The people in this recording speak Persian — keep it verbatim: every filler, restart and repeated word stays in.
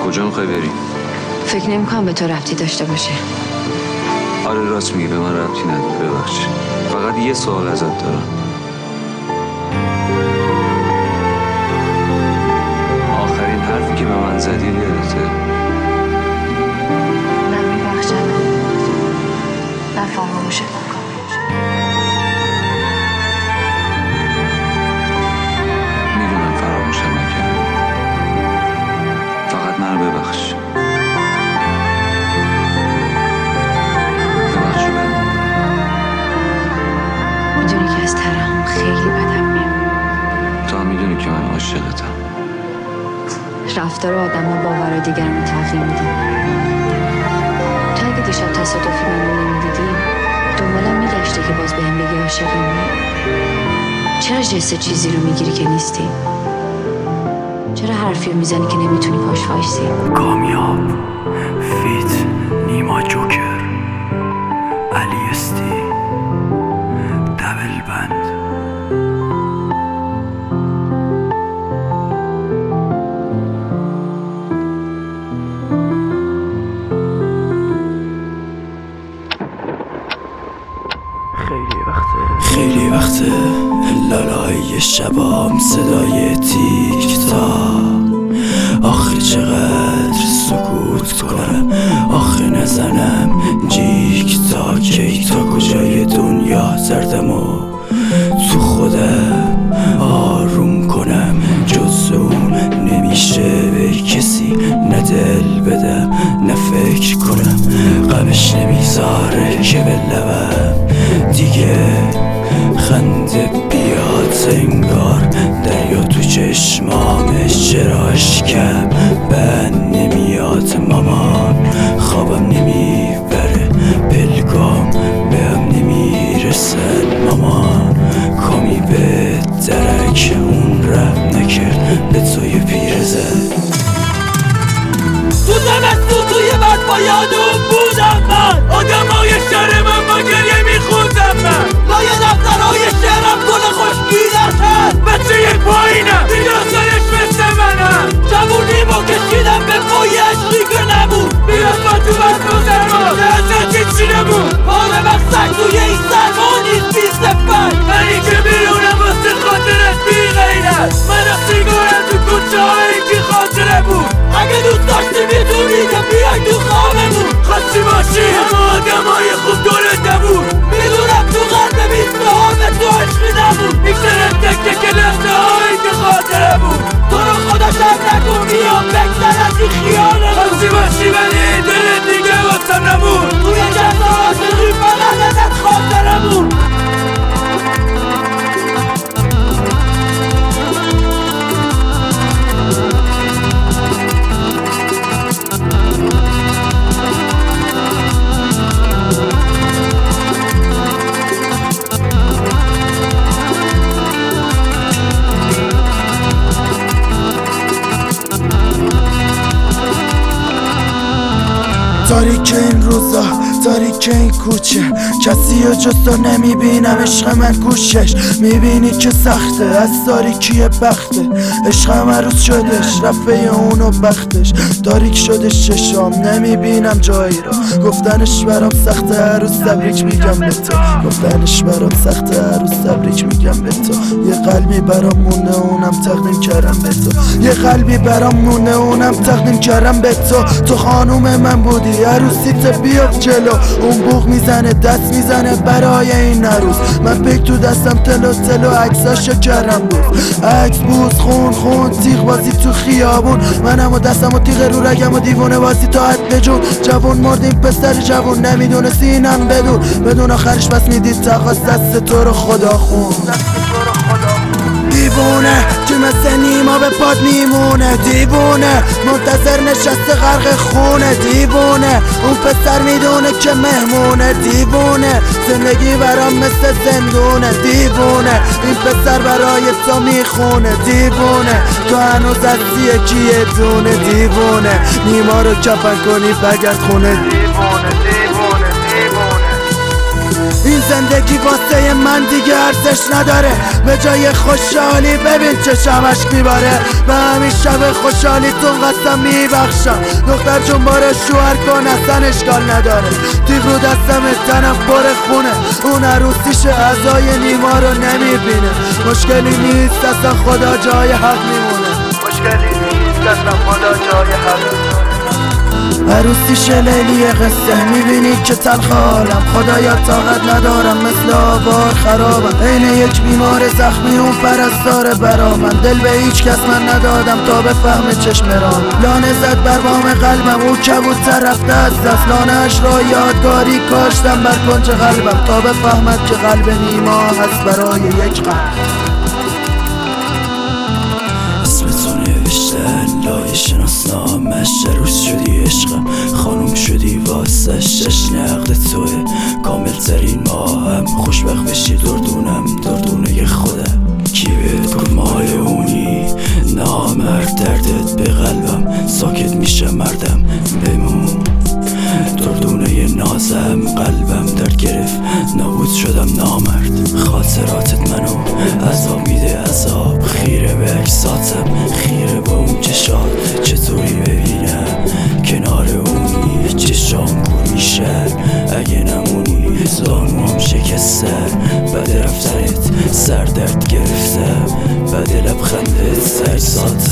کجا میخوای بری؟ فکر نمی‌کنم به تو ربطی داشته باشه. آره راست میگی، به من ربطی نداره، ببخشید. فقط یه سوال ازت دارم. آخرین حرفی که به من زدی یادته؟ من میبخشم، من فراموشت میکنم. میدونم فراموشم نکردم، فقط من رو ببخش. ببخش من. میدونی که از ترحم خیلی بدم میاد. تو هم میدونی که من عاشقتم. رفتار آدم ها باور دیگران رو تغییر میده. تو اگه دیشب تصادفی من رو نمیدیدی دنبالم میگشتی که باز بهم بگی عاشقم. چرا جسه چیزی رو میگیری که نیستی؟ چرا حرفی رو میزنی که نمیتونی پاش وایسی؟ کامیاب، فیت، نیما جوکر، علی استی، دبل بند. خیلی وقته خیلی وقته لالای شبام صدای تیک تا آخه چقدر سکوت کنم، آخه نزنم جیک تا کی، تا کجای دنیا زردم و تو خودم آروم کنم. جز اون نمیشه به کسی نه دل بدم نه فکر کنم. غمش نمیذاره که به لبم دیگه خنده بیاد، انگار دریا تو چشمامش چرا اشکم بند نمیاد. مامان خوابم نمیبره، پلکام بهم نمیرسن. مامان کامی به درک اون رب نکرد به توی پیرزن. تو زمستون توی بد با یادم بودم من، آدم های شهر من با گریه میخوندم من، لای دفترهای شهرم گل خوشگیدم هست. بچه یه پایینم دیگه آسانش مثل منم، جوونیمو کشیدم به پای عشقی که نبود. بیاد با تو بس و سرما که ازت چی نبود. پاره مقصد توی این سرما نیست بی صفت، منی که میرونم واسه خاطرت بی غیرت. من از سیگارم تو کوچه هایی که خاطره بود. اگه دوست داشتی میتونی که بیای تو خوابمون، خواستی باشی همه آدم های خوب دورت نبود. میدونم تو قلب بیسته ها به تو عشقی نبود. میگذرم تک تک لحظه هایی که خاطره بود. تو رو خدا شب نکن بیام بگذر از این خیاله. خواستی باشی ولی دلت دیگه واسم نبود. توی جزا عاشقی فقط ازت خاطره بود. تاریک این روزا، تاریک این کوچه، کسی و جز تو نمیبینم. عشق من گوشش میبینی که سخته، از تاریکی بخته. عشقم عروس شدش، رفته اونو بختش. تاریک شدش چشام نمیبینم جایی را، گفتنش برام سخته. عروس تبریک میگم به تو، گفتنش برام سخته. عروس تبریک میگم به تو. یه قلبی برام مونه اونم تقدیم کردم به تو. یه قلبی برام مونه اونم تقدیم کردم به تو. تو خانوم من بودی، عروسیت بیافت جلو. اون بوق میزنه دست میزنه برای این عروس. من پیک تو دستم تلو تلو عکساشو کردم بود. عکس بوز خون خون تیغ بازی تو خیابون. منم و دستم و تیغ رو رگم و دیوونه بازی تا حد بجون. جوون مردیم پسر جوون نمیدونه سینم بدون بدون. آخرش بس میدید تخواست دست تو رو خدا خون. دیوونه که مثل نیما به پاد میمونه. دیوونه منتظر نشسته غرق خونه. دیوونه اون پسر میدونه که مهمونه. دیوونه زندگی برام مثل زندونه. دیوونه این پسر برای تو میخونه. دیوونه تو هنوز هستی یکیه دونه. دیوونه نیما رو کفن کنی بگرد خونه. دیوونه دیوونه دیوونه این زندگی واسه من دیگه ارزش نداره، به جای خوشحالی ببین چشم اشک میباره. به همین شب خوشحالیتون قسم میبخشم، دختر جون باره شوهر کن اصلا اشکال نداره. تیغ رو دستم تنم پر خونه، اون عروسیش اعضای نیما رو نمیبینه. مشکلی نیست اصلا خدا جای حق میمونه، مشکلی نیست اصلا خدا جای حق میمونه. عروسیش لیلی قصه میبینی که تلخ حالم، خدایا طاقت ندارم مثل آوار خرابم. عین یک بیمار زخمی اون پرستار برا من، دل به هیچ کس من ندادم تا بفهم چشم رام. لانه زد بر بام قلبم او کبوتر رفته از دست، لانه‌اش را یادگاری کاشتم بر کنج قلبم تا بفهمد که قلب نیما هست برای یک قلب. اسمتو نوشتن لای شناسنامش، عروس شدی عشقم خانوم شدی واسش. جشن عقد توه کامل ترین ماهم، خوشبخت بشی دردونم دردونه خودم. کی بهت گفت مال اونی نامرد، دردت به قلبم ساکت میشه مردم. بمون دردونه نازم، قلبم درد گرفت نابود شدم نامرد. خاطراتت منو عذاب میده عذاب، خیره به عکساتم خیره به اون چشات. چطوری ببینم کنار اونی چشام کور میشه اگه نمونی. زانوام شکسته بعد رفتنت، سر درد گرفته بعد لبخندت، سر ساعت